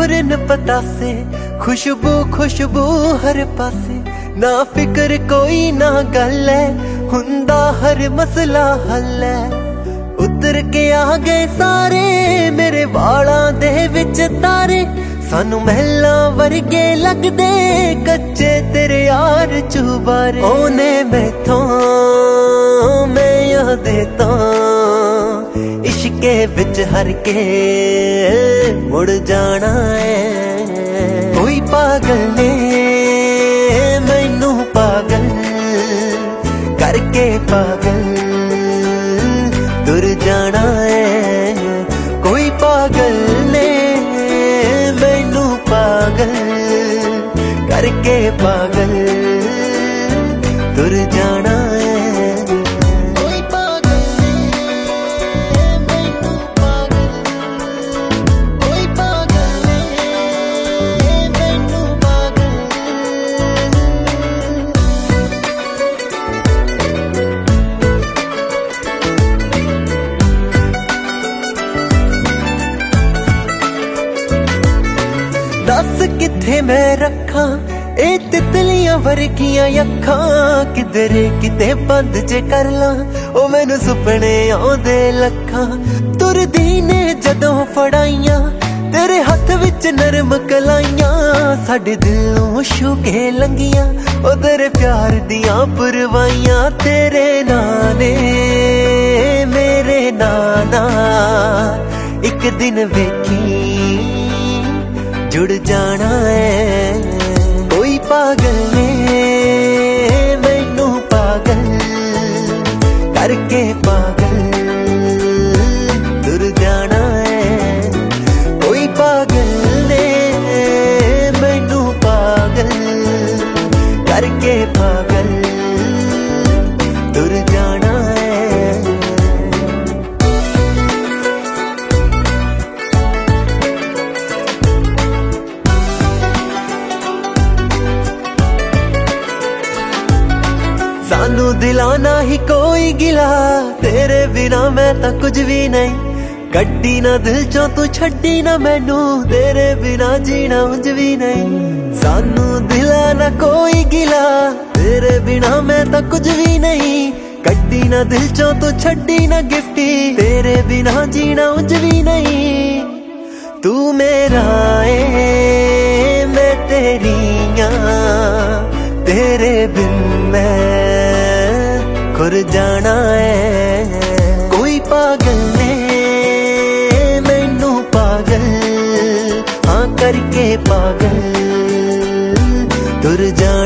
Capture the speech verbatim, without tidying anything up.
खुरन पतासे, खुशबू खुशबू हर पासे, ना फिक्र कोई ना गल है, हुंदा हर मसला हल है। उतर के आ गए सारे मेरे वालां दे विच तारे, सानू महलां वर्गे लगदे कच्चे तेरे यार चुबारे। ओने मैथों मैं यादे तो इश्के विच हर के मुड़ जाना है। कोई पागल ने मैनू पागल करके पागल तुर जाना है। कोई पागल ने मैनू पागल करके पागल तुर जाना है। कोई पागल ने मैनू पागल, कोई पागल ने मैनू पागल। दस किथे मैं रखा ए तितलियां वर्गियां अखां, किधरे किते बंद जे कर ला ओ मैनू सुपने आउंदे लखां। तुरदी ने जदों फड़ाइयां तेरे हथ विच नरम कलाइयां, साडे दिलों छू के लंगियां ओ तेरे प्यार दियां पुरवाइयां। तेरे नाने मेरे नाना एक दिन वेखी जुड़ जाना है। कोई पागल ने मैनू पागल करके पागल तुर जाना है। कोई पागल ने मैनू पागल करके पागल तुर जाना है। सानू दिलाना ही कोई गिला, तेरे बिना मैं तां कुछ भी नहीं। कड्डी ना दिल चों तू छड्डी ना मैनू, तेरे बिना जीना उंज भी नहीं। सानू दिलाना कोई गिला, तेरे बिना मैं तां कुछ भी नहीं। कड्डी ना दिल चों तू छड्डी ना गिफ्टी, तेरे बिना जीना उंज भी नहीं। तू मेरा ए मैं तेरियां, तेरे बिन मैं खुर जाना है। कोई पागल ने मैनू पागल हाँ करके पागल तुर जाना